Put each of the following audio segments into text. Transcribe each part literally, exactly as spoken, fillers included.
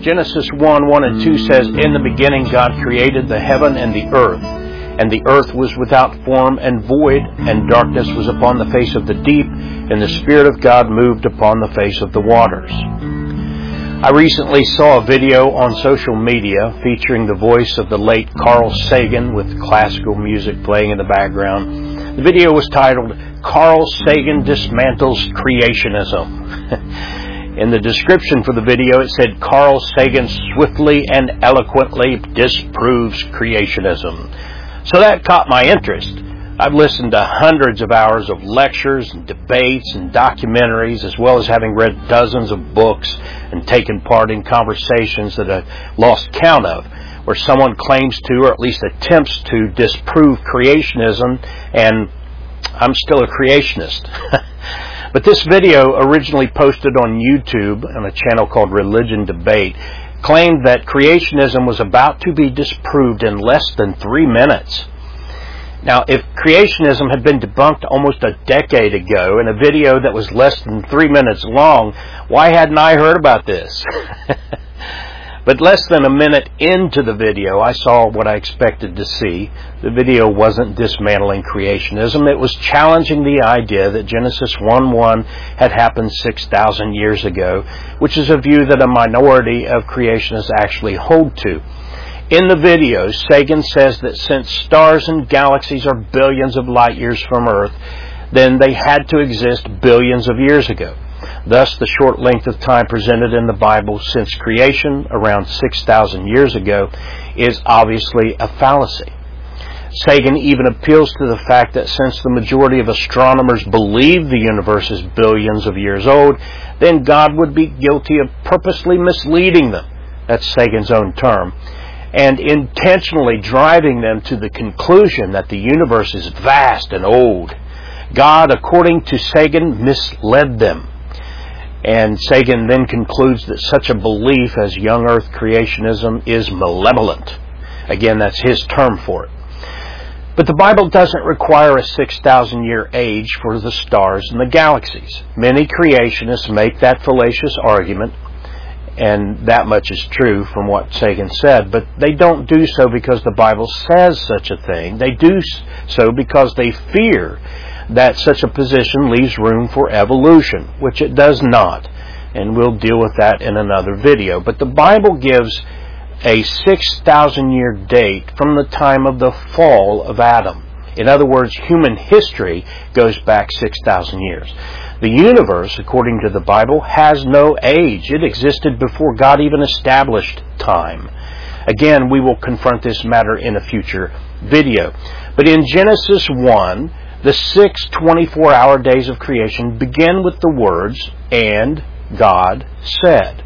Genesis one, one and two says, "In the beginning God created the heaven and the earth, and the earth was without form and void, and darkness was upon the face of the deep, and the Spirit of God moved upon the face of the waters." I recently saw a video on social media featuring the voice of the late Carl Sagan with classical music playing in the background. The video was titled, "Carl Sagan Dismantles Creationism." In the description for the video, it said, "Carl Sagan swiftly and eloquently disproves creationism." So that caught my interest. I've listened to hundreds of hours of lectures and debates and documentaries, as well as having read dozens of books and taken part in conversations that I've lost count of, where someone claims to, or at least attempts to, disprove creationism, and I'm still a creationist. But this video, originally posted on YouTube on a channel called Religion Debate, claimed that creationism was about to be disproved in less than three minutes. Now, if creationism had been debunked almost a decade ago in a video that was less than three minutes long, why hadn't I heard about this? But less than a minute into the video, I saw what I expected to see. The video wasn't dismantling creationism. It was challenging the idea that Genesis one one had happened six thousand years ago, which is a view that a minority of creationists actually hold to. In the video, Sagan says that since stars and galaxies are billions of light years from Earth, then they had to exist billions of years ago. Thus, the short length of time presented in the Bible since creation, around six thousand years ago, is obviously a fallacy. Sagan even appeals to the fact that since the majority of astronomers believe the universe is billions of years old, then God would be guilty of purposely misleading them, that's Sagan's own term, and intentionally driving them to the conclusion that the universe is vast and old. God, according to Sagan, misled them. And Sagan then concludes that such a belief as young earth creationism is malevolent. Again, that's his term for it. But the Bible doesn't require a six thousand year age for the stars and the galaxies. Many creationists make that fallacious argument, and that much is true from what Sagan said, but they don't do so because the Bible says such a thing. They do so because they fear that such a position leaves room for evolution, which it does not, and we'll deal with that in another video. But the Bible gives a six thousand year date from the time of the fall of Adam. In other words, human history goes back six thousand years. The universe, according to the Bible, has no age. It existed before God even established time. Again, we will confront this matter in a future video. But in Genesis one, the six twenty-four hour days of creation begin with the words, "And God said."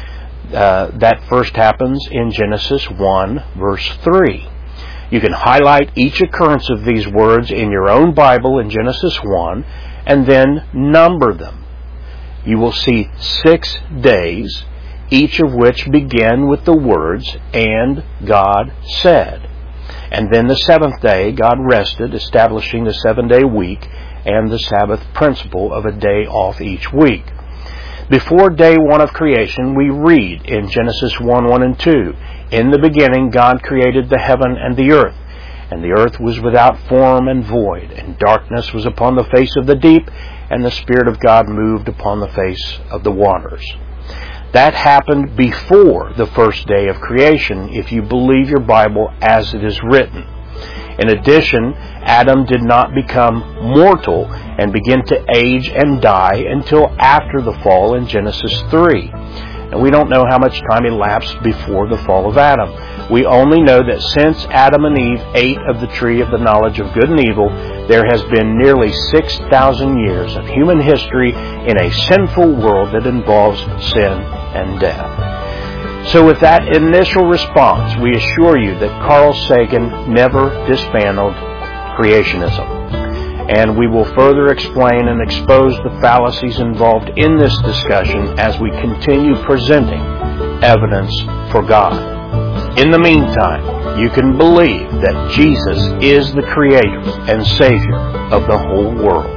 Uh, that first happens in Genesis one, verse three. You can highlight each occurrence of these words in your own Bible in Genesis one, and then number them. You will see six days, each of which begin with the words, "And God said." And then the seventh day, God rested, establishing the seven-day week and the Sabbath principle of a day off each week. Before day one of creation, we read in Genesis one, one and two, "In the beginning God created the heaven and the earth, and the earth was without form and void, and darkness was upon the face of the deep, and the Spirit of God moved upon the face of the waters." That happened before the first day of creation, if you believe your Bible as it is written. In addition, Adam did not become mortal and begin to age and die until after the fall in Genesis three. And we don't know how much time elapsed before the fall of Adam. We only know that since Adam and Eve ate of the tree of the knowledge of good and evil, there has been nearly six thousand years of human history in a sinful world that involves sin and death. So with that initial response, we assure you that Carl Sagan never dismantled creationism. And we will further explain and expose the fallacies involved in this discussion as we continue presenting evidence for God. In the meantime, you can believe that Jesus is the Creator and Savior of the whole world.